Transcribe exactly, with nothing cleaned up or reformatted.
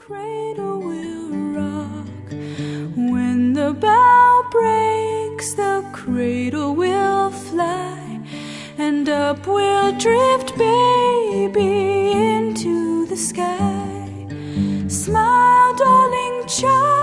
cradle will rock. When the bough breaks, the cradle will fly, and up will drift baby into the sky. Smile, darling child.